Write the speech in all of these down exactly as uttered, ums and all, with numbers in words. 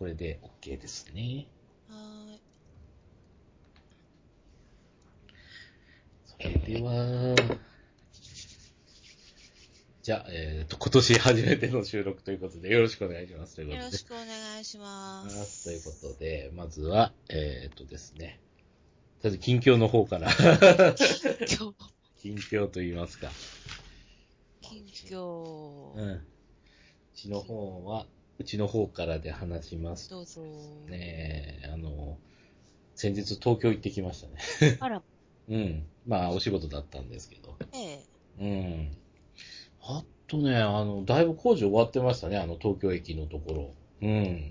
これで OK ですね。 はーい。 それでは、じゃあ、えっと、今年初めての収録ということで、よろしくお願いします。ということで。 よろしくお願いします。 ということで、まずは、えっとですね、とりあえず近況の方から。 今日、 近況と言いますか。 近況。 うん。うちの方は、うちの方からで話します。 どうぞ。 ねえ、あの、先日東京行ってきましたね。 あら。 うん。まあ、お仕事だったんですけど。 ええ。 うん。あとね、あの、だいぶ工事終わってましたね、あの、東京駅のところ。うん。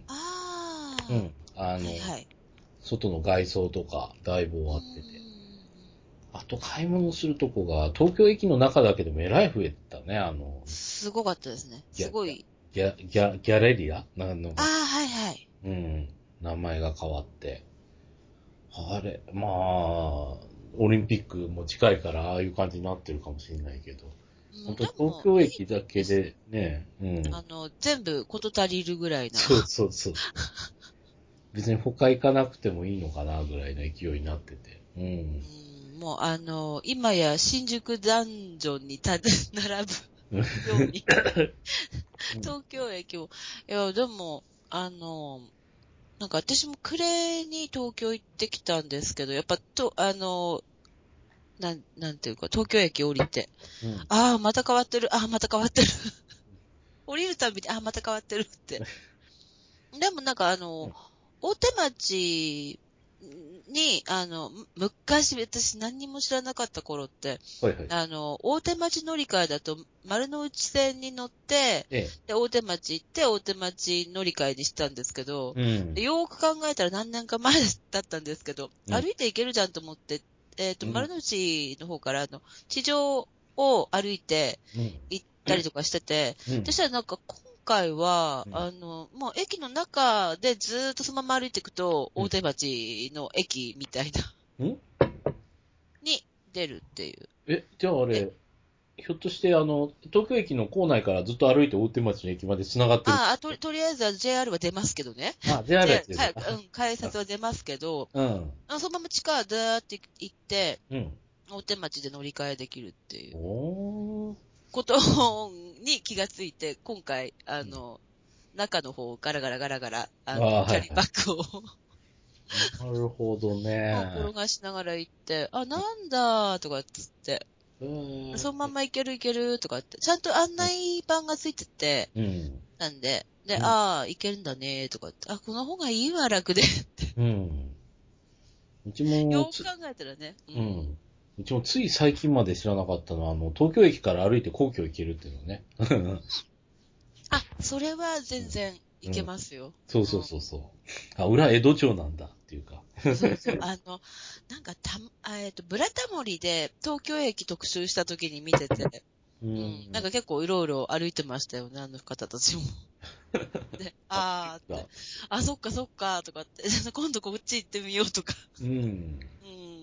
ああ。 うん。あの、 はいはい。 外の外装とか、だいぶ終うーわってて。 ん。 あと、買い物するとこが、東京駅の中だけでもえらい増えてたね、あの、 すごかったですね。 ギャ、 すごい。 ギャ、ギャ、ギャレリアなんのか、 ああ、はいはい。 うん。名前が変わって。あれ、まあ、オリンピックも近いから、ああいう感じになってるかもしれないけど。 うん、 本当でも、 東京い駅だけいです。 でね、うん。 あの、全部事足りるぐらいな。 そうそうそうそう。別に他行かなくてもいいのかなぐらいの勢いになってて。うん。 うん、もうあの、今や新宿ダンジョンにた並ぶように、東京駅を、いや、でも、あの、なんか私も暮れに東京行ってきたんですけど、やっぱと、あの、なん、なんていうか、東京駅降りて、 うん。 ああ、また変わってる、ああ、また変わってる。降りるたびに、ああ、また変わってるって。でもなんかあの、大手町に、あの、む昔、私何にも知らなかった頃って、 はいはい。 あの、大手町乗り換えだと、丸の内線に乗って、 えで、大手町行って、大手町乗り換えにしたんですけど、 え。うん。 でよーく考えたら何年か前だったんですけど、 うん。 歩いて行けるじゃんと思って、えっと、 うん。 丸の内の方からあの、地上を歩いてうん。 行ったりとかしてて、 うん。 そしたらなんか今回は、 うん。 あの、もう駅の中でずーっとそのまま歩いていくと、 うん。 大手町の駅みたいな、 んに出るっていう。 え、じゃああえ、 れ、ひょっとしてあの、東京駅の構内からずっと歩いて大手町の駅まで繋がってる。 ああ、とり、とりあえずは ジェイアール は出ますけどね。 あ、ジェイアール やっジェイアール、 てる。 か、うん、改札は出ますけど、 うん。 あそのまま地下だーって行って、 うん。 大手町で乗り換えできるっていうおー。 ことに気がついて、今回、あの、中の方をガラガラガラガラ、あああ、 の、キャリーはいはい。 バッグをなるほどね。 転がしながら行って、あ、なんだーとかっつって、 うーん。 そのまま行ける行けるとかって、ちゃんと案内板がついてて、 うん。 なんで、で、 うん。 ああ、行けるんだねーとかって、あ、この方がいいわ、楽で。 うん。うちもつ、 よく考えたらね、うん。 うん。うちもつい最近まで知らなかったのは、あの、東京駅から歩いて皇居行けるっていうのね。 あ、それは全然いけうん。 ますよ。 そうそううん。 そうそう。あ、裏江戸町なんだっていうか。 そうそう。あの、なんかた、あえっと、ブラタモリで東京駅特集した時に見てて、 ううん。なんん。 か結構いろいろ歩いてましたよね、あの方たちも。で、 あ、 あーって、 だ。 あ、そっかそっか、とかって、今度こっち行ってみようとか。 うん。 うん。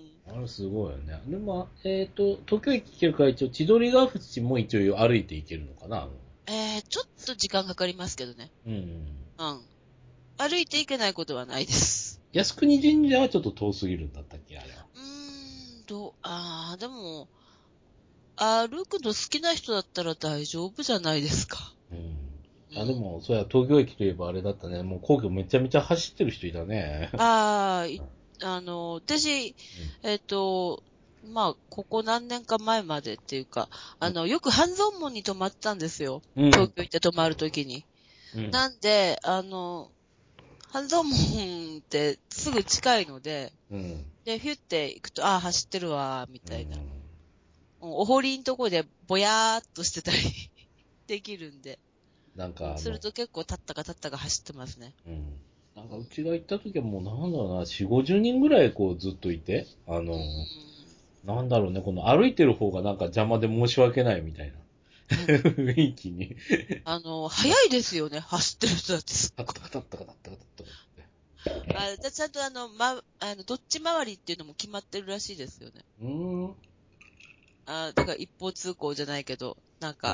あれすごいよね。でも、えっと、東京駅行けるから一応、千鳥ヶ淵も一応歩いて行けるのかな。 えー、ちょっと時間かかりますけどね。 うん。 うん。歩いて行けないことはないです。 靖国神社はちょっと遠すぎるんだったっけ、あれは。 うーん、どう、あー、でも、歩くの好きな人だったら大丈夫じゃないですか。 うん。あ、でうん。 も、そうや、東京駅といえばあれだったね。もう皇居めちゃめちゃ走ってる人いたね。 あー、いあの、私、 うんえっと、まあ、ここ何年か前までっていうか、 うんあの、よく半蔵門に泊まったんですよ。 うん東京行って泊まるときに。 うんなんで、あの、半蔵門ってすぐ近いので、 うんで、ヒュって行くと、ああ、走ってるわ、みうたいな。 ん。 うんお堀んとこでぼやーっとしてたりできるんで。うん、 なんかあの、 すると結構立ったか立ったか走ってますね。 うん。なんうん。 かうちが行った時はもうなんだろうな、よんじゅう、ごじゅうにんぐらいこうずっといて、あうの、 ん。 なんだろうね、この歩いてる方がなんか邪魔で申し訳ないみたいなあの、 雰囲気にあの、早なって、 いですよね、走ってる人だってすっごい。 タッタカタッタカタッタカタッタカって。 あ、じゃちゃんとあの、ま、あの、どっち回りっていうのも決まってるらしいですよね。 うーん。 あ、だから一方通行じゃないけど、なんか、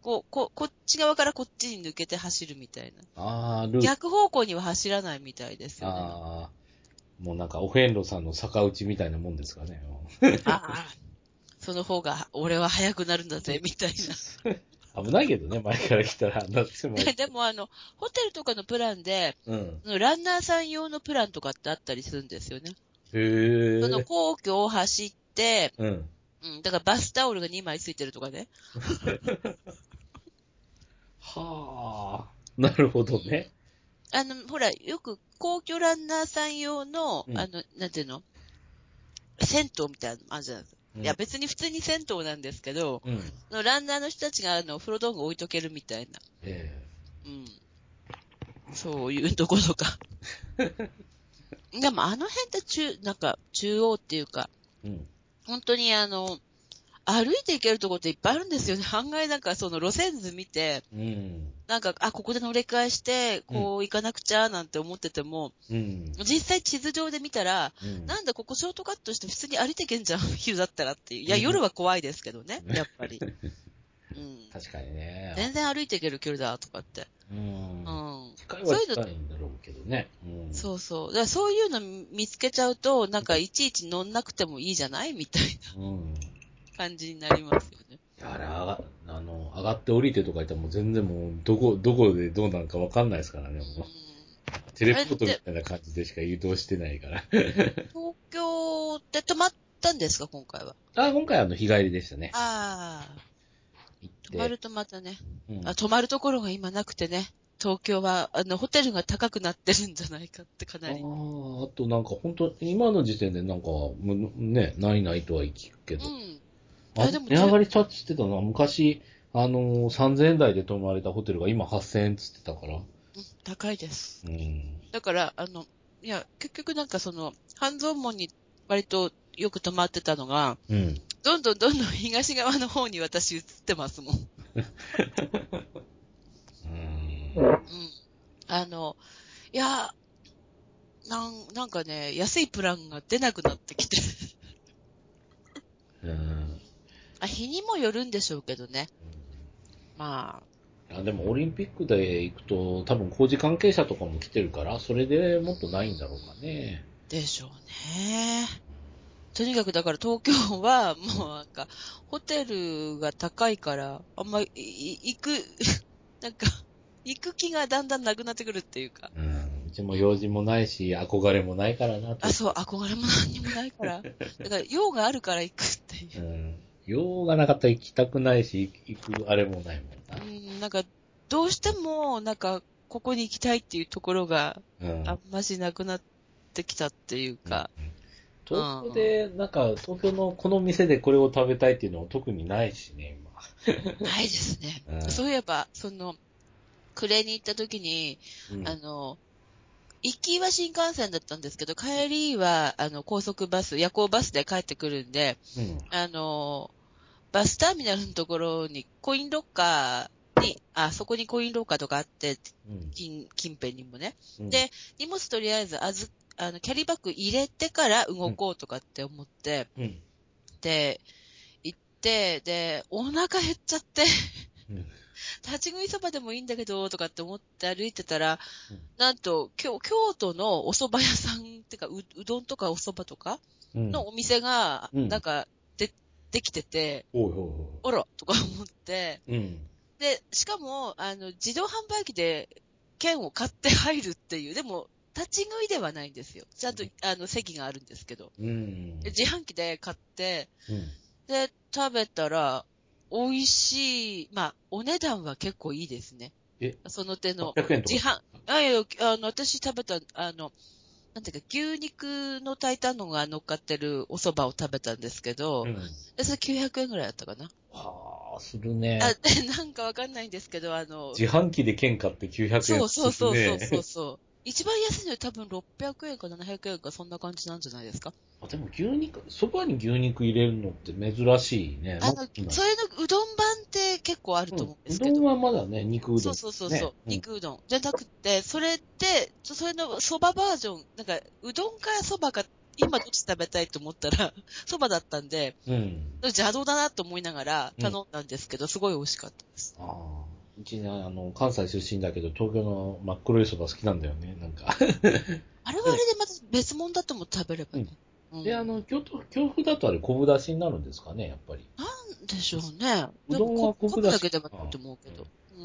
こう、こ、こっち側からこっちに抜けて走るみたいな。 ああ、ルー逆方向には走らないみたいですよね。 ああ、もうなんかお遍路さんの逆打ちみたいなもんですかね。 ああ、その方が俺は速くなるんだぜ、みたい危ないけどね、前から来たら、なっても。 な。でもあの、ホテルとかのプランで、 うん。 ランナーさん用のプランとかってあったりするんですよね。 へそのえ。 皇居を走って、 うん。 うん、だからバスタオルがにまいついてるとかね。 はあ、なるほどね。 あの、ほら、よく皇居ランナーさん用の、 うん。 あの、なんていうの銭湯みたいなのあるじゃないですか。 うん。 いや、別に普通に銭湯なんですけど、 うん。 そのランナーの人たちがあの、風呂道具置いとけるみたいな。 えうん。そういうとことか。でもあの辺って中、なんか中央っていうか、 え。うん。 本当にあの、歩いて行けるとこっていっぱいあるんですよね。案外なんかその路線図見て、 うん。 なんか、あ、ここで乗り換えして、 うん。 こう行かなくちゃなんて思ってても、 うん。 実際地図上で見たら、 うん。 なんだここショートカットして普通に歩いてけんじゃん、昼だったらっていう。いや、 うん。 夜は怖いですけどね、やっぱり。うん。 確かにね。 全然歩いていける距離だとかって。 うん。 うん。 近いはそういうの、 近いんだろうけどね。うん。 そうそう。だからそういうの見つけちゃうと、なんかいちいち乗んなくてもいいじゃないみたいうん。 な感じになりますよね。 いや、あれ、上が、あの、上がって降りてとか言ったらもう全然もう、どこ、どこでどうなるかわかんないですからね、もう。テうん。 レポートみあれって、 たいな感じでしか移動してないから。 東京って泊まったんですか、今回は。 あ、今回あの、日帰りでしたね。 ああ。 行って。 泊まるとまたね。 うん。 あ、泊まるところが今なくてね。東京は、あの、ホテルが高くなってるんじゃないかってかああ、 なり。 あとなんか本当今の時点でなんか、むね、ないないとは聞くけど。 うん。 あ、 あ、でも、 値じゅ、 上がりチャッチしてたのは昔、あのー、さんぜんえん台で泊まれたホテルが今はっせんえんっつってたから。 うん、高いです。 うん。 だから、あの、いや、結局なんかその、半蔵門に割とよく泊まってたのが、 うん。 どんどんどんどん東側の方に私移ってますもん。 うん。 うん。あの、いや、なん、なんかね、安いプランが出なくなってきて。 うん。 あ、日にもよるんでしょうけどね。まあ、 あ、でもオリンピックで行くと多分工事関係者とかも来てるから、それでもっとないんだろうかね。 でしょうね。とにかくだから東京はうん。 もうなんか、ホテルが高いから、あんまり行く、なんか、行く気がだんだんなくなってくるっていうか。 うん。うちもうん。 用事もないし、憧れもないからな、 あ、 東そう、憧れも何にもないから。だから、用があるから行くってい京。うう。 ん。用がなかったら行きたくないし、行くあれもないもんな。 うん、なんか、どうしても、なんか、ここに行きたいっていうところがうん。 あんましなくなってきたっていううん。 か。う東京ん。 で、なんか、東京のこの店でこれを食べたいっていうのは特にないしね、 ないですね。 今。 そういえば、その、暮れに行った時に、 うん。うん。 あの、行きは新幹線だったんですけど、帰りは、あの、高速バス、夜行バスで帰ってくるんで、 うん。 あの、バスターミナルのところに、コインロッカーに、あ、そこにコインロッカーとかあって、 うん。 近、近辺にもね。 うん。 で、荷物とりあえず、あず、あの、キャリーバッグ入れてから動こうとかって思って、 うん。 で、行って、で、お腹減っちゃって、 うん。 立ち食いそばでもいいんだけど、とかって思って歩いてたら、 うん。 なんと、京京都のお蕎麦屋さんってかう、うどんとかお蕎麦とかうん。 のお店が、 うん。 なんか、で、できてて、 おいおいおあらとか思って、 い。うん。 で、しかも、あの、自動販売機で券を買って入るっていう、でも、立ち食いではないんですよ。ちゃんと、あの、席があるんですけど。 うん。 で自販機で買って、 うん。 で、食べたら、美味しい。まあ、お値段は結構いいですね。 え、 その手の、 はっぴゃくえんとか自販、あ、いや、あの、私食べた、あの、なんていうか、牛肉の炊いたのが乗っかってるお蕎麦を食べたんですけど、 うん。 でそれきゅうひゃくえんぐらいだったかな。 はあ、するあ、 ね。 で、なんかわかんないんですけど、あの、 自販機で券買ってきゅうひゃくえんそうそうするそうそうそうね。 そう。一番安いのは多分ろっぴゃくえんかななひゃくえんかそんな感じなんじゃないですか。 あ、でも牛肉、そばに牛肉入れるのって珍しいね。 あの、 なんかない。 それのうどん版って結構あるうん。 と思うんですけど。 うどんはまだね、肉うどんそうそうそうね。 そう。 うん。 肉うどん。じゃなくて、それって、そそれの蕎麦バージョン、なんか、うどんか蕎麦かっ今どっち食べたいと思ったら、蕎麦だったんで、 うん。 邪道だなと思いながら頼んだんですけど、うん、すごい美味しかったです。 ああ。うちね、あの、関西出身だけど、東京の真っ黒い蕎麦好きなんだよね、なんか。 あれはあれでまた別物だと思って食べればね。 うん。で、あの、京都、京風だとあれ昆布出しになるんですかね、やっぱり。 なんでしょうね。 うどんは昆布出し。 昆布だけでもいいと思うけど。うん。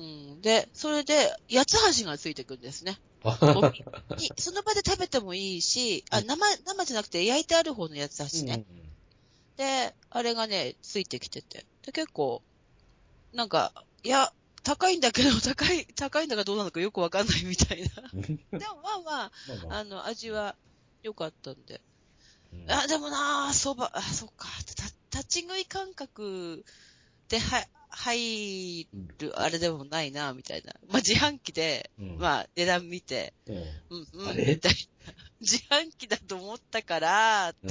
で、それで、八つ橋がついてくるんですね。にその場で食べてもいいし、あ、生、生じゃなくて焼いてある方の八つ橋ね。うんうんうん、で、あれがね、ついてきてて。で、結構、なんか、いや、高いんだけど、高い、高いんだかどうなのかよくわかんないみたいな。でもまあまあ、まあまあ、あの、味は良かったんで。うん、あ、でもなぁ、蕎麦、あ、そっか、立ち食い感覚では、入る、あれでもないな、みたいな。まあ、自販機で、うん、まあ、値段見て、うん、うん、うん、みたいな。自販機だと思ったから、って、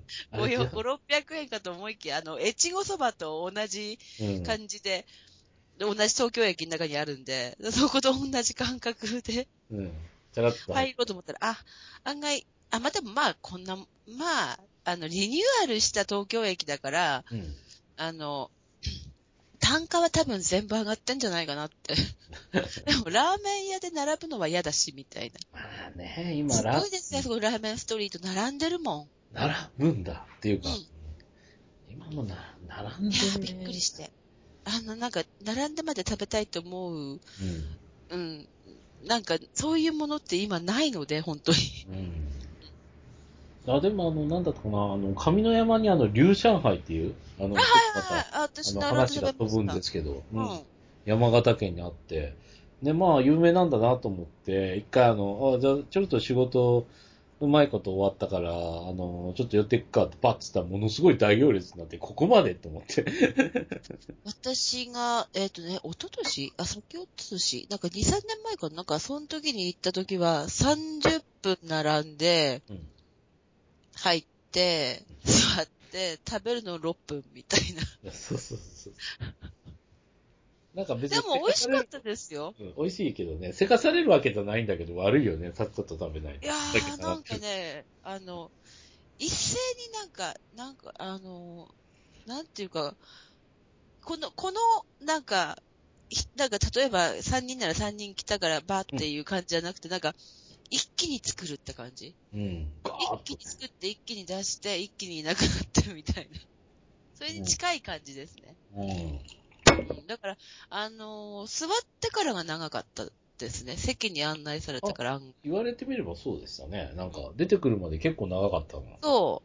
うん、ご、ろっぴゃくえんかと思いきや、あの、越後そばと同じ感じで、うん、同じ東京駅の中にあるんで、そこと同じ感覚で、うん、入ろうと思ったら、あ、案外、あ、まあ、でもまあ、こんな、まあ、あの、リニューアルした東京駅だから、うん、あの、単価は多分全部上がってんじゃないかなって。でも、ラーメン屋で並ぶのは嫌だし、みたいな。 まあね、今ラーメン。すごいですね、そこラーメンストリート並んでるもん。 並ぶんだっていうか、うん、今もな、並んでる、ね。 いや、びっくりして。あの、なんか、並んでまで食べたいと思う。うん。うん。なんか、そういうものって今ないので、本当に。うん。 あ、でもあの、なんだったかな、あの、上野山にあの、龍上海っていう、あの、 あ、はいはいはい。あ、私、 あの、 並んで話が飛ぶんですけど、 うん。 山形県にあって、で、まあ、有名なんだなと思って、一回あの、あ、じゃあ、ちょっと仕事、うまいこと終わったから、あの、ちょっと寄っていくかってパッつったらものすごい大行列になって、ここまでと思って。 私が、えっ、ー、とね、一昨年あ、先おととしなんかに、さんねんまえかななんか、その時に行った時は、さんじゅっぷん並んで、うん、入って、座って、食べるのろっぷんみたいな。 そうそうそう。なんか別に。 でも美味しかったですよ。 うん、美味しいけどね。せかされるわけじゃないんだけど、悪いよね。さっさと食べないと。 いやー、なんかね、あの、一斉になんか、なんか、あの、なんていうか、この、この、なんか、なんか、例えばさんにんならさんにん来たからバーっていう感じじゃなくて、うん、なんか、一気に作るって感じ。うん。一気に作って一気に出して一気にいなくなってるみたいな。それに近い感じですね。うん。うん、だから、あのー、座ってからが長かったですね。席に案内されてから。 言われてみればそうでしたね。なんか、出てくるまで結構長かったの。 そう。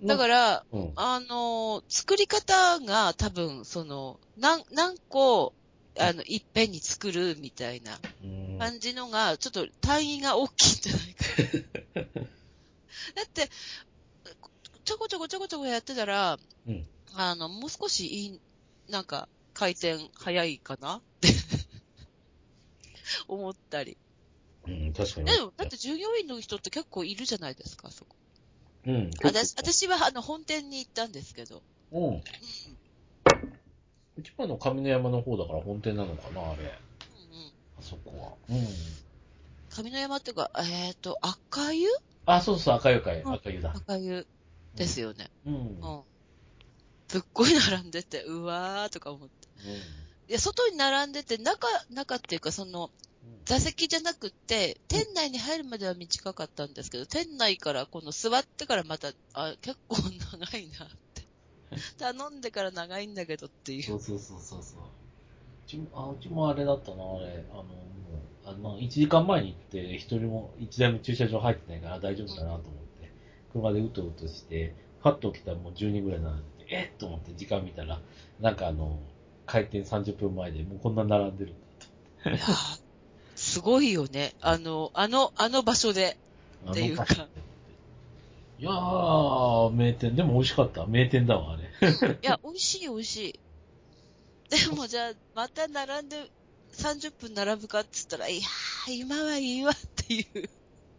だから、うん、あのー、作り方が多分、その、何、何個、あの、いっぺんに作るみたいな感じのが、ちょっと単位が大きいんじゃないか。だって、ちょこちょこちょこちょこやってたら、うん、あの、もう少しいい、なんか、回転早いかなって思ったり。 うん、確かに。 でも、だって従業員の人って結構いるじゃないですか、そこ。 うん。 私、私はあの、本店に行ったんですけど。うん。うん。 一番の上野山の方だから本店なのかな、あれ。うんうん。あそこは。うん。 上野山っていうか、えっ、ー、と、赤湯あ、そうそう、赤湯かい、赤湯だ。 赤湯ですよね。うん。うん。すっごい並んでて、うわーとか思って。うん。いや、外に並んでて、中、中っていうか、その、座席じゃなくって、店内に入るまでは短かったんですけど、店内からこの座ってからまた、あ、結構長いなって。頼んでから長いんだけどっていう。 そうそうそうそうそう。うちも、あ、うちもあれだったな、あれ。あの、もう、あの、いちじかんまえに行って、一人も、一台も駐車場入ってないから大丈夫だなと思って、車でうとうとして、パッと来たらもうじゅうにんぐらい並んでて、えっと思って時間見たら、なんかあの、開店さんじゅっぷんまえでもうこんな並んでるんだと。 いやー、すごいよね。あの、あの、あの場所で。っていうか。 いやー、名店。でも美味しかった。名店だわ、あれ。 うん。いや、美味しい美味しい。でもじゃあ、また並んでさんじゅっぷん並ぶかって言ったら、いやー、今はいいわっていう。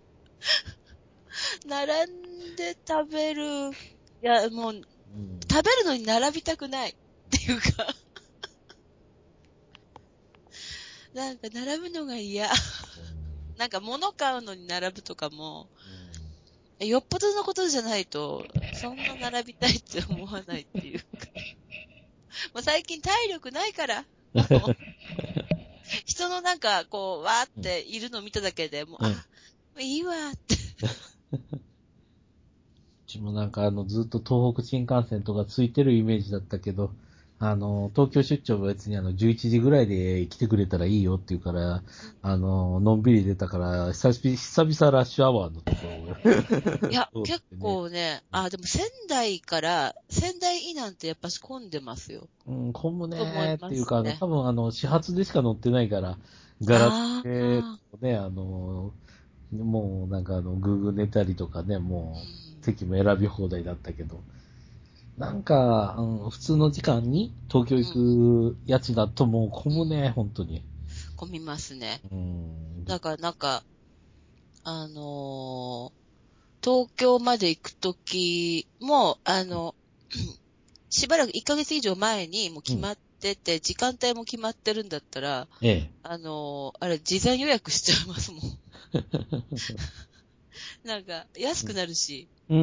並んで食べる。いや、もう、うん、食べるのに並びたくないっていうか。なんか並ぶのが嫌。なんか物買うのに並ぶとかも、 よっぽどのことじゃないと、そんな並びたいって思わないっていうか。もう最近体力ないから、もう人のなんか、こう、わーっているのを見ただけで、もう、 うん、 あ、もういいわーって。 うちもなんかあの、ずっと東北新幹線とかついてるイメージだったけど、あの、東京出張は別にあの、じゅういちじぐらいで来てくれたらいいよって言うから、あの、のんびり出たから、久々、久々ラッシュアワーのところをいや、 通結ってね。 構ね、あ、でも仙台から、仙台以南ってやっぱし混んでますよ。 うん、混むと思いねーっていうか、あの、 ますね。 多分あの、始発でしか乗ってないから、ガラあケーあ、 ね、あの、もうなんかあの、グーグル寝たりとかね、 うもう、 ん。 席も選び放題だったけど、なんか、うん、普通の時間に東京行うん。 くやつだともう混むね、本当に。 混みますね。 うん。 だからなんか、あのー東京まで行くときも、あの、しばらくいっかげつ以上前にもううん。 決まってて、時間帯も決まってるんだったら、 ええ。 あのーあれ、事前予約しちゃいますもん。なんか、安くなるし、 うん。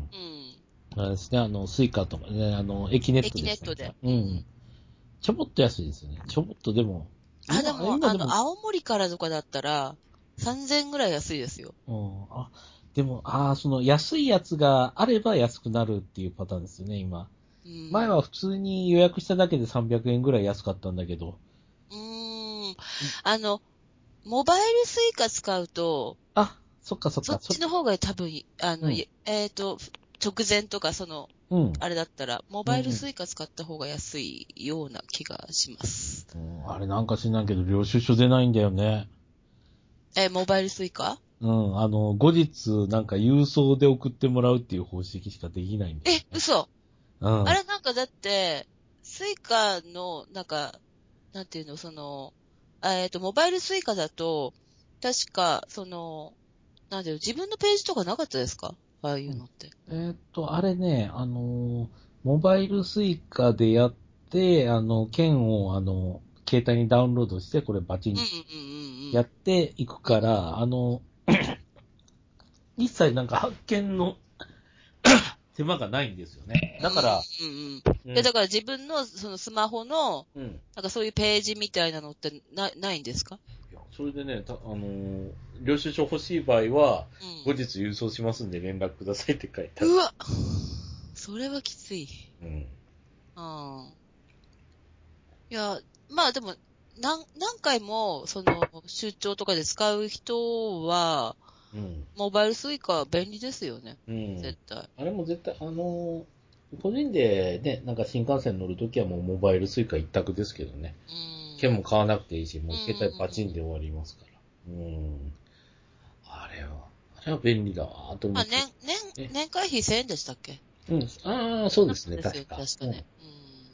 うん。 あれですね、あの、スイカとかね、あの、駅ネット駅でしたっけ？ ネットで。うん。 うん。ちょぼっと安いですよね。ちょぼっとでも、 あ、で今、 も、あの、 今でも、 青森からとかだったら、さんぜんえんぐらい安いですよ。 うん、あ、でも、ああ、その安いやつがあれば安くなるっていうパターンですよね、今。 うん。 前は普通に予約しただけでさんびゃくえんぐらい安かったんだけど。 うーん。あの、モバイルスイカ使うと、 あ、そっかそっか、それ、 そっちの方が多分、あの、 うん、 いえっと、直前とか、その、 うん、 あれだったら、モうん、 バイルうん。 スイカ使った方が安いような気がします。 うん、あれなんか知んないけど、領収書出ないんだよね。 え、モバイルスイカ？ うん、あの、後日、なんか郵送で送ってもらうっていう方式しかできないんだよえ、 ね。 嘘。 うん、 あれなんかだって、スイカの、なんか、なんていうの、その、えっと、モバイルスイカだと、確か、その、なんていうの、自分のページとかなかったですか？ああいうのって。 えーっと、あれね、あの、モバイルスイカでやって、あの、券を、あの、携帯にダウンロードして、これバチンうんうんうんうんやっていくうん。うん。 から、あの、一切なんか発見の手間がないんですよね。だから、 うんうんうん。で、 うん、 だから自分のそのスマホの、 うん。 なんかそういうページみたいなのってな、ないんですか？ いや、それでね、たあのー領収書欲しい場合は、 うん。 後日郵送しますんで連絡くださいって書いてある。 うわそれはきつい。 うん。 うん。いや、まあでも、何、何回も、その、出張とかで使う人は、 うん。 モバイルスイカ便利ですよね。 うん。 絶対。 あれも絶対、あのー個人でね、なんか新幹線乗るときはもうモバイルスイカ一択ですけどね。 うん。 券も買わなくていいし、もうう携帯バチンん。 で終わりますから。うん。あれは、あれは便利だわと思まあ、 って。 年、年、 え、 年会費せんえんでしたっけ？ うん。ああ、そうなですね、 んですよ、 確か。うん。 確かね。うん。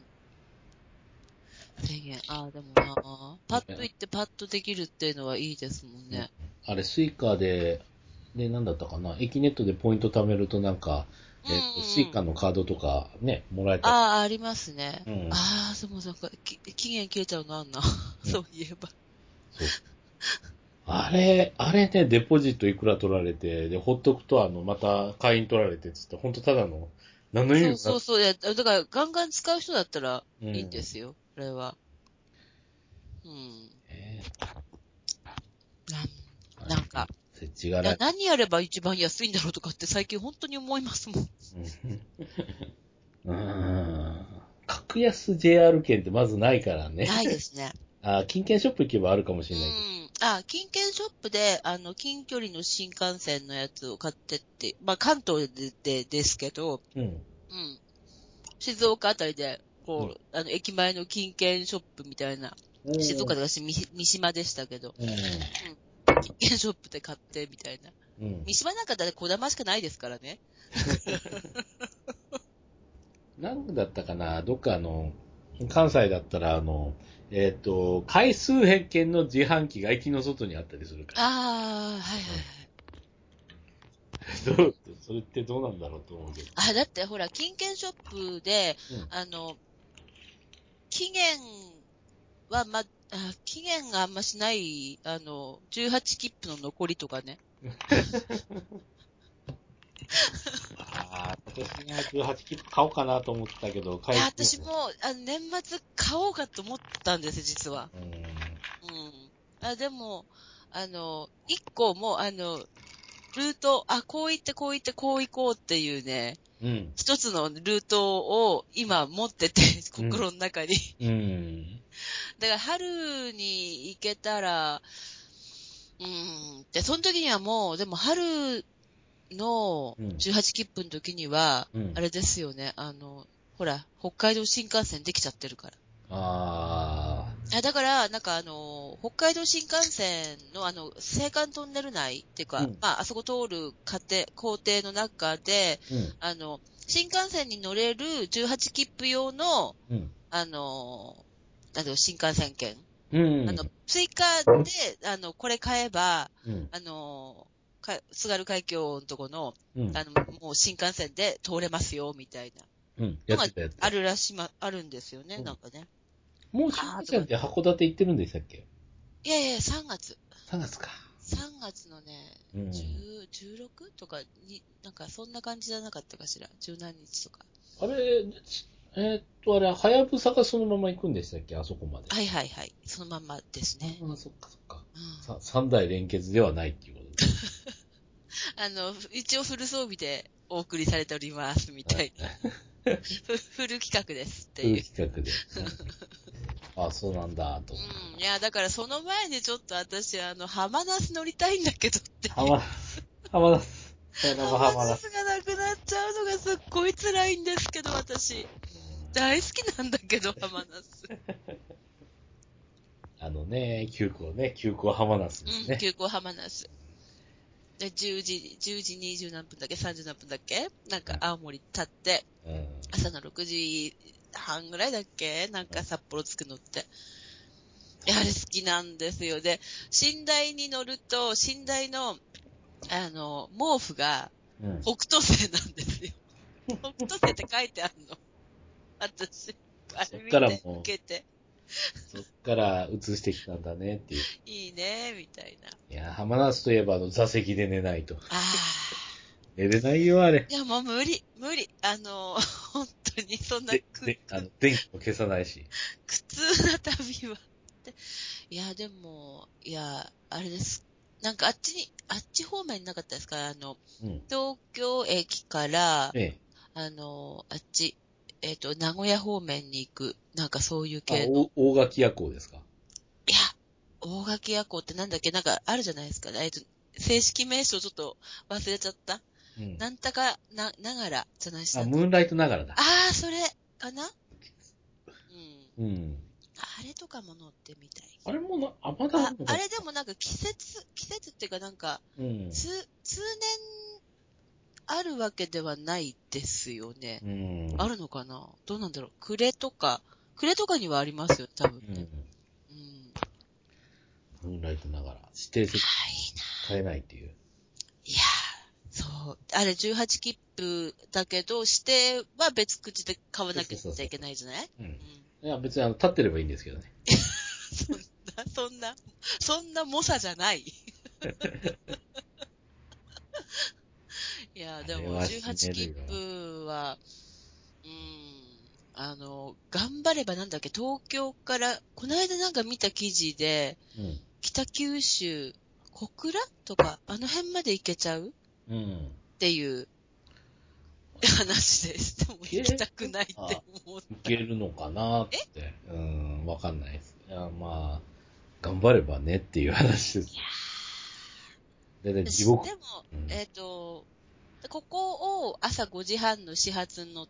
せんえん。ああ、でもな、パッと行ってパッとできるっていうのはいいですもんうん、 ね。 あれ、スイカで、で、なんだったかな、駅ネットでポイント貯めるとなんか、 うんえっ、と、スイうんうん。 カのカードとかね、もらえたり。 ああ、ありますね。 うん。 ああ、でもなんか、き期限切れちゃうのあんな。 うん。 そういえば。 そう。あれ、あれね、デポジットいくら取られて、で、ほっとくと、あの、また会員取られて、つって、ほんとただの、何の意味もなく、 そうそうそう。いや、だから、ガンガン使う人だったらいいんでうん。 すよ。これは。うん。 えー、あななんか、 れね、設置がいや、 ら、 何やれば一番安いんだろうとかって最近本当に思いますもん。 うん。うん。格安 ジェイアール 券ってまずないからね。 ないですね。 あ、金券ショップ行けばあるかもしうれないけど。 ん。あ、近県ショップで、あの、近距離の新幹線のやつを買ってって、まあ、関東で、で、ですけど、 うん。 うん。静岡あたりで、 うん。 こう、あの、駅前の近県ショップみたいな、 おー。 静岡で私、三三島でしたけど、 うん。 うん。近県ショップで買って、みたいな。 うん。 三島なんかだって小玉しかないですからね。 なんだったかな、どっかあの、関西だったらあの、えっ、と、回数偏見の自販機が駅の外にあったりするから。 ああ、はいはいはい。 うん。どう、それってどうなんだろうと思うけど。 あ、だってほら、金券ショップで、 うん。 あの、期限はま、あ、期限があんましない、あの、じゅうはち切符の残りとかね。 私もじゅうはち切符買おうかなと思ってたけど、買いや、 えて私も、あの、年末買おうかと思ったんです、実は。 うん。 うん。あ、でも、あの、一個もう、あの、ルート、あ、こう行って、こう行って、こう行こうっていうね、 うん。 一つのルートを今持ってて、心の中に。 うん。 だから春に行けたら、うーん。で、その時にはもう、でも春のうんじゅうはち切符の時には、 うんあれですよね、あの、ほら、北海道新幹線できちゃってるから。 ああ、だから、なんかあの、北海道新幹線のあの、青函トンネル内っていうあ。うか、 ん。 まあ、あそこ通る過程、工程の中で、 うん。 あの、新幹線に乗れるじゅうはち切符用の、 うん。 あの、なんだろう、新幹線券。 うん。 あの、追加で、あの、これ買えば、 うん。 あの、か津軽海峡のとこの、 うん。 あの、もう新幹線で通れますよ、みたいなうん。やのがってたやつだ。 あるらしま、あるんですよね、 うん。 なんかね。 もう新あーとか、 幹線って函館行ってるんでしたっけ？ いやいや、さんがつ。 さん 月か。 さんがつのね、 うん。 じゅう、じゅうろくとかに、なんかそんな感じじゃなかったかしら。十何日とか。 あれ、えーっと、あれ、はやぶさがそのまま行くんでしたっけ？あそこまで。 はいはいはい。そのまんまですあね。 あ、そっかそっか。 うん。 さ、三代連結ではないっていうことです。 あの、一応フル装備でお送りされております、みたいな。フフル企画ですってフルいう。 企画で。うん、あ、そうなんだ、と思って。 うん。いや、だからその前にちょっと私、あの、浜ナス乗りたいんだけどっていう。 浜田す。浜田す。それも浜浜田す。 ナスがなくなっちゃうのがすっごい辛いんですけど、私。大好きなんだけど、浜ナス。 あのね、急行ね、急行浜名ですうん、 ね。 急行浜ナス。で、じゅうじ、じゅうじにじゅう何分だっけ ?さんじゅう 何分だっけなんか青森立って、 うん。 朝のろくじはんぐらいだっけなんか札幌着くのって。いや、あれ好きなんですよ。で、寝台に乗ると、寝台の、あの、毛布が、 うん。 北斗星なんですよ。北斗星って書いてあるの。私、あそっれ見て、 からも受けて、 う、そっから移してきたんだねっていう。 いいね、みたいな。 いや、浜名といえばあの座席で寝ないと。 あ寝れないよ、あれ。 ー。いや、もう無理、無理。あの、本当にそんなで、 く、 で、あく、 の、電気も消さないし。 苦痛な旅は。でいや、でも、いや、あれです。なんかあっちに、あっち方面なかったですか？あの、 うん。 東京駅から、 ええ。 あの、あっち、えっと、名古屋方面に行く、なんかそういうあ、 系の。 大大垣夜行ですか？ いや、大垣夜行ってなんだっけなんかあるじゃないですか。えっと、正式名称ちょっと忘れちゃった。 うん。 なんたか、な、ながら、じゃないしあ、 な。 ムーンライトながらだ。 ああ、それ、かなうん。 うん。 あれとかも乗ってみたい。 あれもな、あ、まだああ、 るのかな？ あれでもなんか季節、季節っていうかなんか、 うん。 通、通年あるわけではないですよね。 うん。 あるのかなどうなんだろう暮れとか、暮れとかにはありますよ、多分うん。 ね。うん。 ムーンライトながら、指定席あ、いいな。 買えないっていう。 いやー、そう。あれじゅうはち切符だけど、指定は別口で買わなきそうそうそうそう。 ゃいけないじゃないうん。 うん。 いや、別にあの、立ってればいいんですけどね。 そんな、そんな、そんな猛者じゃない。いや、でもあれは死 18切ねるよ。 符は、うーん、あの、頑張ればなんだっけ、東京から、この間なんか見た記事で、 うん。 北九州、小倉とか、あの辺まで行けちゃううん。 っていう話です。でも行きたくないってあ、 思っいた。 けるのかなって。うん、わかんないです。いや、まあ、頑張ればねっていう話です。でね、地獄。 しでも、 うん。 えっと、ここを朝ごじはんの始発に乗って、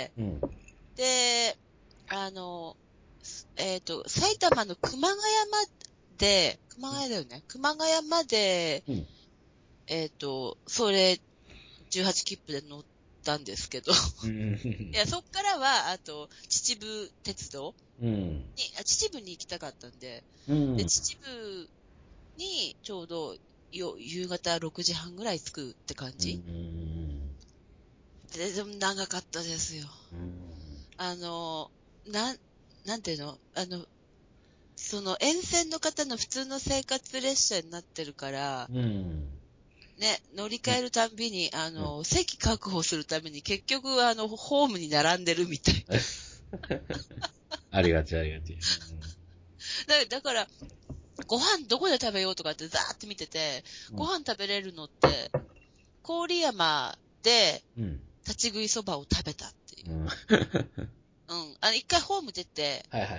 うん。 で、あの、すえっと、埼玉の熊谷まで、熊谷だよね。熊谷まで、 うん。 えっと、それ、じゅうはち切符で乗ったんですけど、 うん。 いや、そっからは、あと、秩父鉄道うん。 に、あ秩父に行きたかったんで、で、 うん。 秩父にちょうどよ夕方ろくじはんぐらい着くって感うじん。 で、でも長かったですよ。 うん。 あの、なん、なんていうのあの、その沿線の方の普通の生活列車になってるから、 うん。 ね、乗り換えるたんびに、あの、席確保するために結局、あの、ホームに並んでるみたい。 ありがちありがち。 だだから、ご飯どこで食べようとかってザーって見てて、 うん、 ご飯食べれるのって、郡山でうん。 立ち食いそばを食べたっていう。 うん。 うん。あの、一回ホーム出て、 はいはいはい。 うん。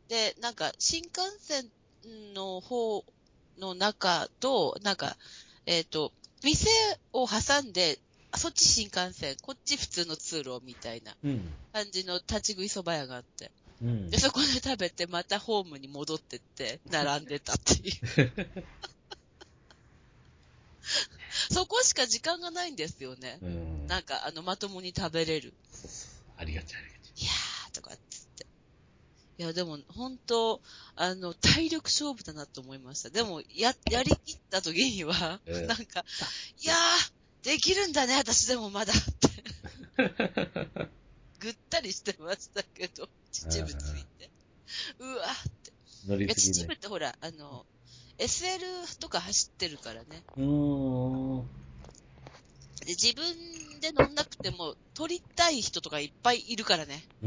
で、なんか、新幹線の方の中と、なんか、えっと、店を挟んで、そっち新幹線、こっち普通の通路みたいなうん。 感じの立ち食いそば屋があって。 うん。 で、そこで食べて、またホームに戻ってって、並んでたっていう。そこしか時間がないんですよね。 うん。 なんか、あの、まともに食べれる。 そうそう。ありがちありがち。 いやー、とかっつって。いや、でも、本当あの、体力勝負だなと思いました。でも、や、やりきった時には、 うんなんか、いやー、できるんだね、私でもまだって。ぐったりしてましたけど、秩父ついて。うわーって。 乗りいや、 すぎね。 秩父ってほら、あの、エスエル とか走ってるからね。 うーん。 で、自分で乗んなくても、撮りたい人とかいっぱいいるからね。 うん。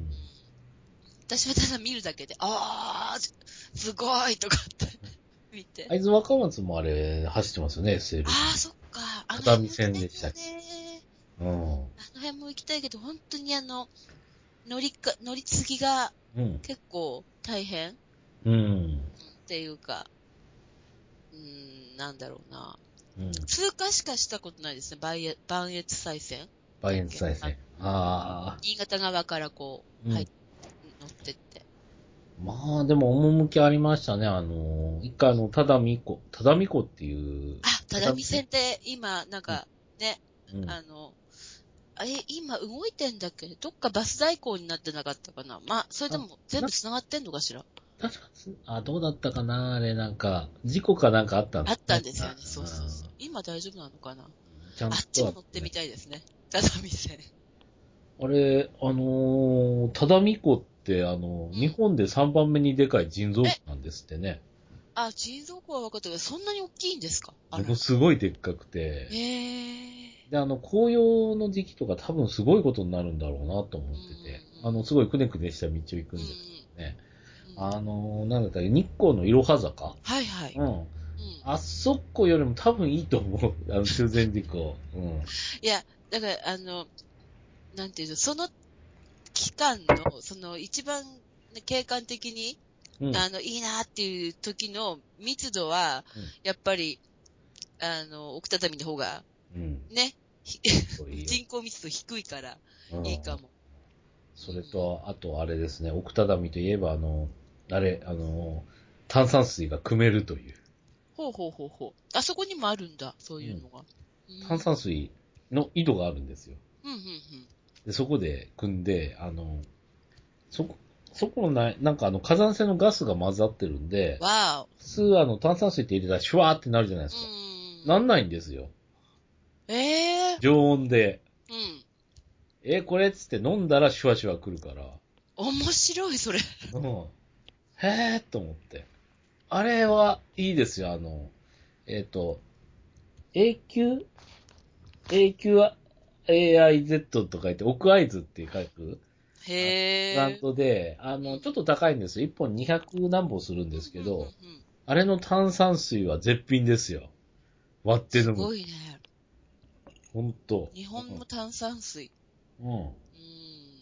私はただ見るだけで、あー、すごいとかって見て。 会津若松もあれ、走ってますよね、エスエル。 あー、そっか。あの片見辺も行きたいんだよ線でしたっけ。 ね。 うん。 あの辺も行きたいけど、本当にあの、乗りか、乗り継ぎがうん。 結構大変、 うん。 っていうか、うーん、なんだろうな。 うん。 通過しかしたことないですね。バイエ、磐越西線バイエンだっけあツ再生。ああ。 新潟側からこう、はい、 うん。 乗ってって。 まあ、でも、趣ありましたね。あの、一回あの、ただみこ、ただみこっていう、 あ、只見線って今、なんうん。 か、ね、 うん。 あの、あれ、今動いてんだっけどっかバス代行になってなかったかなまあ、それであ、 も全な、 部繋がってんのかしら確かつ、あ、どうだったかなあれ、なんか、事故かなんかあったんであっすね。 たんですよね。そうそうそう。 うん。 今大丈夫なのかなちゃんあっちとあってね。 も乗ってみたいですね。只見線。 あれ、あのー、ただみこって、あの、 うん。 日本でさんばんめにでかい腎臓え、 部なんですってね。 あ、腎臓庫は分かったけど、そんなに大きいんですかあらら。 ものすごいでっかくて、 へえ。 で、あの、紅葉の時期とか多分すごいことになるんだろうなと思うんってて、あの、すごいくねくねした道を行くうんうん。うんんですけどね。 うん。うん。 あの、なんだったっけ、日光のいろは坂。 はいはい。 うん。 うん。 あそこよりも多分いいと思う。あの、中禅寺湖。うん。 いや、だから、あの、なんていうの、その期間の、その一番ね景観的に、 うん。 あの、いいなっていう時の密度は、 うん。 やっぱり、あの、奥畳の方が、 うん。 ね、ひそういいよ。 人口密度低いから、 うん。 いいかも。 それと、あとあれですね、奥只見といえば、あの、あれ、あの、炭酸水が汲めるという。 ほうほうほうほう。あそこにもあるんだ、そううん。 いうのが。う炭ん。 酸水の井戸があるんですよ。 うん、うん、うん。 で、そこで汲んで、あの、そこ、そこのない、なんかあの火山性のガスが混ざってるんで、 わー普通あの炭酸水って入れたらシュワーってなるじゃないでお。うすか。なん。 んないんですよ。 ええー。 常温で。 うん。 え、これっつって飲んだらシュワシュワ来るから。 面白い、それ。 うん。へーと思って。あれはいいですよ、あの、えっ、と、永久永久 エーアイゼット と書いて、奥会津って書く、あブランへえ。 ドで、あうん。 の、ちょっと高いんですよ。いっぽんにひゃく何本するんですけうん、うん、 ど、 うん、うん。 あれの炭酸水は絶品ですよ。割って飲む。 すごいね。 ほんと。 日本の炭酸水。 うん。うん。 うん。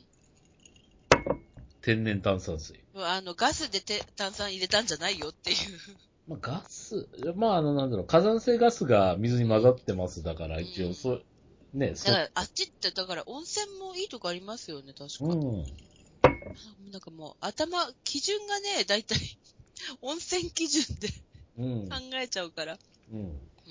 天然炭酸水。 あの、ガスでて炭酸入れたんじゃないよっていう。 まあ、ガス、まあ、あの、なんだろう、火山性ガスが水に混ざってます。だから、 うん。 一応、そう、ね、そ、 だから、あっちって、だから温泉もいいとこありますよね、確か。 うん。 なんかもう、頭、基準がね、だいたい温泉基準でうん。 考えちゃうから。 うん。 うん。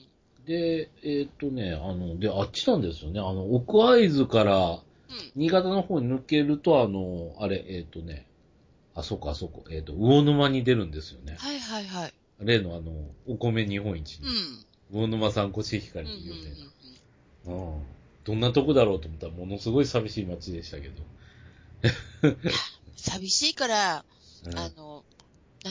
で、えーっとね、あの、で、あっちなんですよね。あの、奥会津からうん。 新潟の方に抜けると、あの、あれ、えーっとね、あそこあそこ、えーっと、魚沼に出るんですよね。 はいはいはい。 例のあの、お米日本一に。 うん。 魚沼産コシヒカリうん、うん、うん、 で有名うん。 な。うん。どんなとこだろうと思ったら、ものすごい寂しい街でしたけど。 いや、寂しいから、 うん。 あの、な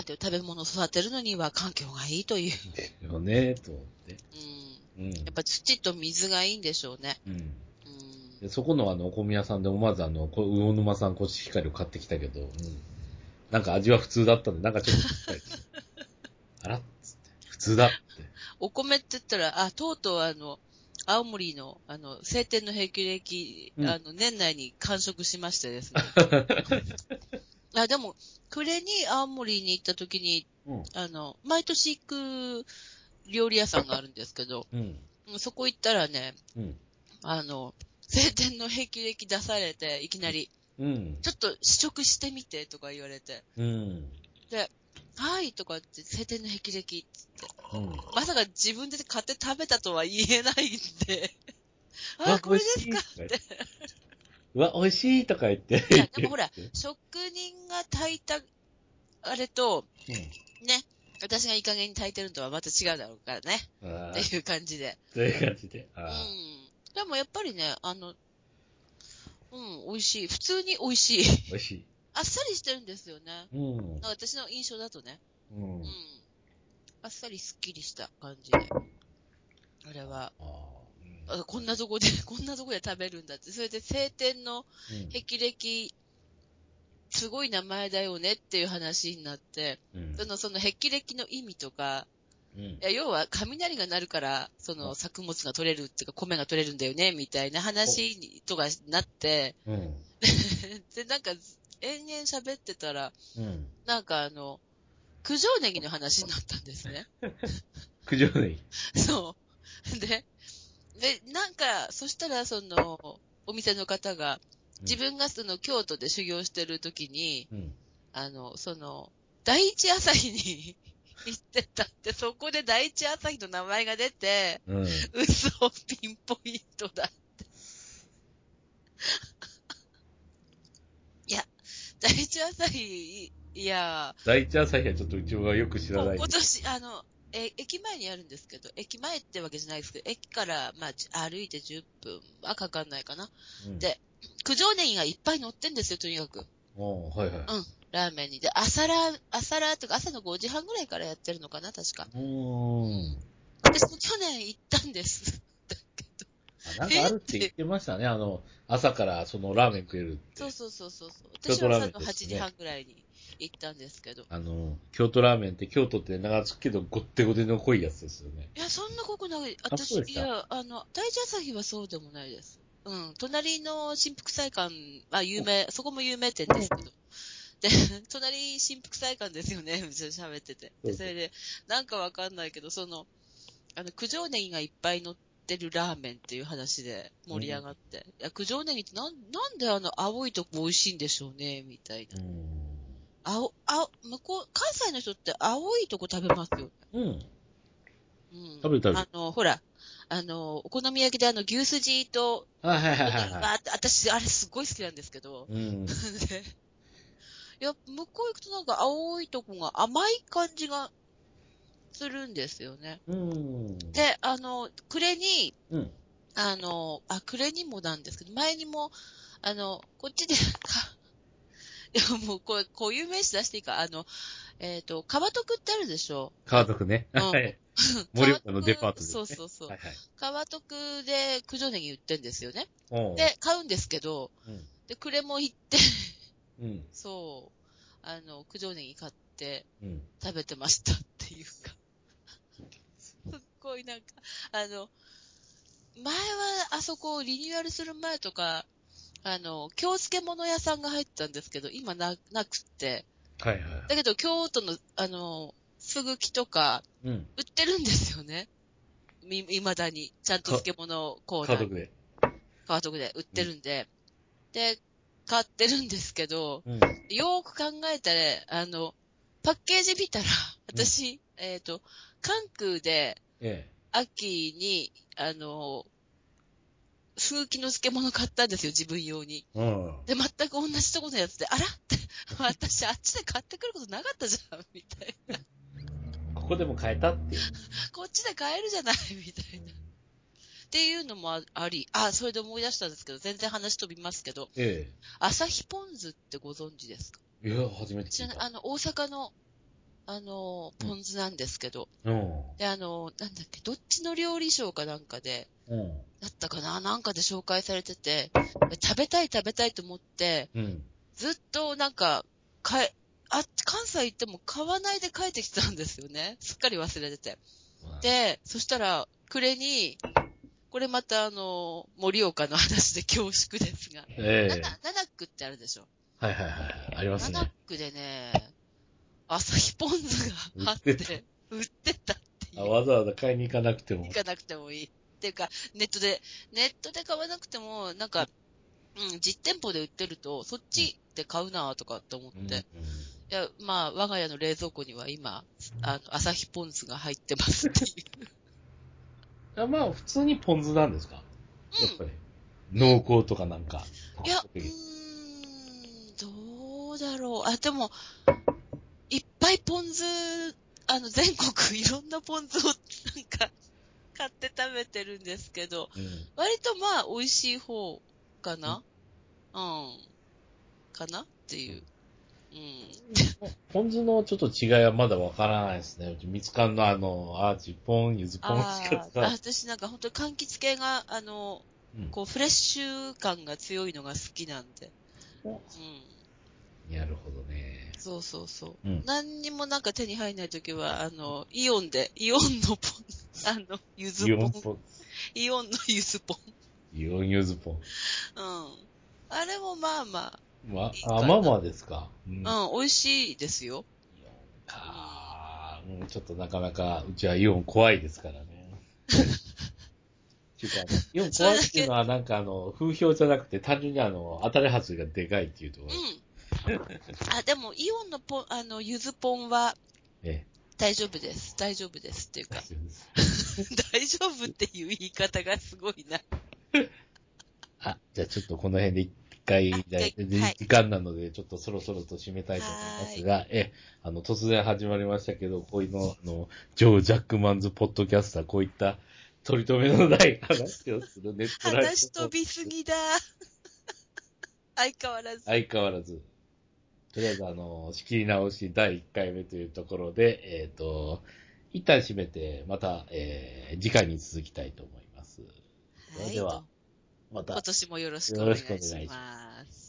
なんていう、食べ物を育てるのには環境がいいという。 ですよね、と思って。 うん。 うん。 やっぱ土と水がいいんでしょうね。 うん。 うん。 でそこのあの、お米屋さんで思わずあの、こ魚沼産コシヒカリを買ってきたけど、うん。なんか味は普通だったんで、なんかちょっとびっくりした。あらっつって。普通だって。 お米って言ったら、あ、とうとうあの、青森の、あの、晴天の霹靂、 うんあの、年内に完食しましてですね。あ、でも、暮れに青森に行った時に、 うん。 あの、毎年行く料理屋さんがあるんですけど、 うん。 そこ行ったらね、 うん。 あの、晴天の霹靂出されて、いきなり、 うん。 ちょっと試食してみてとか言われて、 うん。 で、はいとかって晴天の霹靂ってうん。 まさか自分で買って食べたとは言えないんで、 うわ、 あ、こ美味れですかしいとか言って。 って。 うわ、美味しいとか言って。 いや、でもほら、職人が炊いた、あれと、 うん。 ね、私がいい加減に炊いてるのとはまた違うだろうからね。 ああ、 っていう感じで。 そういう感じで。 うああ。 ん。でもやっぱりね、あの、うん、美味しい。普通に美味しい。 美味しい。 あっさりしてるんですよね。 うん。 なんか私の印象だとね。 うん。 うん。あっさりすっきりした感じで。あれは。 ああ。 あこんなとこで、こんなとこで食べるんだって。それで晴天のうん。 霹靂、すごい名前だよねっていう話になって、 うん。 その、その霹靂の意味とか、 うん。 いや、要は雷が鳴るから、その作物が取れるっていうか米が取れるんだよね、みたいな話にとかなって、 うん。 で、なんか、延々喋ってたら、 うん。 なんかあの、九条ネギの話になったんですね。 九条ネギ。 そう。で、で、なんか、そしたらその、お店の方が、自分がその京都で修行してる時に、 うん。 あの、その、第一朝日に行ってたって、そこで第一朝日の名前が出て、 うん。 嘘ピンポイントだ。いや、第一朝日、いや、 第一朝日はちょっとうちはよく知らこない。 今年、あの、え、駅前にあるんですけど、駅前ってわけじゃないですけど、駅から、まあ、じ歩いてじゅっぷんはかかんないかな。 うん。 で、九条ネギがいっぱい乗ってんですよ、とにかく。 おー、はいはい。 うん、ラーメンに。で、朝ラー、朝ラーとか朝のごじはんぐらいからやってるのかな、確か。 うーん。 私も去年行ったんです。だけど、 あ、なんかあえっるって言って、 てましたね。あの、朝からそのラーメン食えるって。 そうそうそうそうそう。 京都ラーメン私は朝の8 ですよね。 時半ぐらいに行ったんですけど。 あの、京都ラーメンって京都って長つくけどごってごての濃いやつですよね。 いや、そんな濃くない。 あ、そう私、 ですか。 いや、あの、第一朝日はそうでもないです。うん。隣の新福祭館、あ、有名、そこも有名店ですけど。で、隣新福祭館ですよね、うち喋ってて。で、 そうそう。 それで、なんかわかんないけど、その、あの、九条ネギがいっぱい乗ってるラーメンっていう話で盛り上がって。いや、九条ネギってなん、なんであの青いとこ美味しいんでしょうね、みたいな。 うん。 青、青、向こう、関西の人って青いとこ食べますよね。 うん。 うん。 食べる食べる。 あの、ほら、あの、お好み焼きであの、牛すじと、 はいはいはいネはいはい。 ギバーって、私、あれすごい好きなんですけど。 うん。 で、いや、向こう行くとなんか青いとこが甘い感じがするんですよね。 うん。 で、あの、暮れに、 うん。 あの、あ、暮れにもなんですけど、前にも、あの、こっちで、か、いや、もう、これ、こういう名詞出していいか、あの、えっ、と、川徳ってあるでしょあ川徳ね。 の、うん。 はい。盛川岡のデパー徳、 トですね。 そうそうそう。 はいはい。 川徳で九条ネギ売ってんですよね。 おう。 で、買うんですけど、 うん。 で、暮れも行って、 うん。 そう、あの、九条ネギ買ってうん。 食べてましたっていうか、すっごいなんか、あの、前はあそこリニューアルする前とか、あの、京漬物屋さんが入ってたんですけど、今な、なくって。 はいはい。 だけど、京都の、あの、すぐきとか、 うん。 売ってるんですよね。み、未だに。ちゃんとか、 漬物コーナーに。 川徳で。 川徳で売っうん。 てるんで。で、買ってるんですけど、 うん。 よーく考えたら、あの、パッケージ見たら、 うん。 私、えっと、関空で、 え秋に、あの、すぐきの漬物買ったんですよ、自分用に。 え。うん。 で、全く同じとこのやつで、あらって、私あっちで買ってくることなかったじゃん、みたいな。 ここでも変えたっていう。 こっちで買えるじゃない、みたいな。っていうのもあり、あ、それで思い出したんですけど、全然話飛びますけど、 え朝日ポン酢ってご存知ですか？ え。いや、初めて聞いた。 知らない、あの、大阪のあの、ポン酢なんですけど。 うん。 で、あの、なんだっけ、どっちの料理賞かなんかで、 うん。 だったかななんかで紹介されてて、食べたい食べたいと思って、 うん。 ずっとなんか、かえ、あ、関西行っても買わないで帰ってきたんですよね。すっかり忘れてて。で、そしたら、暮れに、これまたあの、盛岡の話で恐縮ですが、 ええナナナックってあるでしょ。 はいはいはい。ありますナナッね。 クでね、朝日ポン酢があっ売ってて、売ってたってあ、 いう。 わざわざ買いに行かなくても。 行かなくてもいい。っていうか、ネットで、ネットで買わなくても、なんか、うん、実店舗で売ってると、そっちで買うなとかって思っうん。うん。 て。いや、まあ、我が家の冷蔵庫には今、あの、朝日ポン酢が入ってますっていう。 あまあ、普通にポン酢なんですか？やっぱり。 うん。うん。 濃厚とかなんか。 いや、うーん、どうだろう。あ、でも、いっぱいポン酢、あの、全国いろんなポン酢を、なんか、買って食べてるんですけど、 うん。 割とまあ、美味しい方かうん。 なうん。かなっていう。うん。 ポン酢のちょっと違いはまだわからないですね。うち、みつかんのあの、アーチポン、ゆずポンしかああ、 使わない。 私なんか本当に柑橘系が、あの、 うん。 こう、フレッシュ感が強いのが好きなんで。うん。 なるほどね。 そうそうそう。 うん。 何にもなんか手に入らないときは、あの、イオンで、イオンのポン、あの、ゆずポン。 イオンポン。 イオンのゆずポン。 イオンゆずポン。 うん。あれもまあまあ、 まあ、 いいかな。 まあまあですか。うん。イうん、美味しいですよ。 オンうん。 か。うん、ちょっとなかなか、うちはイオン怖いですからね。っていうか、あの、イオンそれ怖いだけ、 っていうのはなんかあの、風評じゃなくて単純にあの、当たり外れがでかいっていうところ。 うん。あ、でも、イオンのポン、あの、ゆずポンはええ、 大丈夫です。大丈夫ですっていうか。 大丈夫です。 大丈夫っていう言い方がすごいな。 あ、じゃあちょっとこの辺で一回あ、じゃで、 あ、はでい。 時間なのでちょっとそろそろと締めたいと思いまはーい。 すが、え、あの、突然始まりましたけど、こういうの、あの、ジョー・ジャックマンズ・ポッドキャスター、こういった取り留めのない話をするネットラジオポッド話飛びすぎだ。相変わらず。 相変わらず、とりあえずあの、仕切り直しだいいっかいめというところで、えっと、一旦締めて、また、えー次回に続きたいと思います。それはい、 では、 と。 また、 今年もよろしくお願よろしくおいし願いします。 ます。